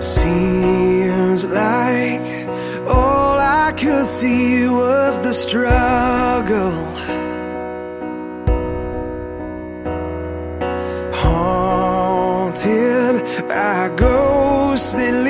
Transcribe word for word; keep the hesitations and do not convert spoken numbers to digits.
Seems like all I could see was the struggle, haunted by ghosts that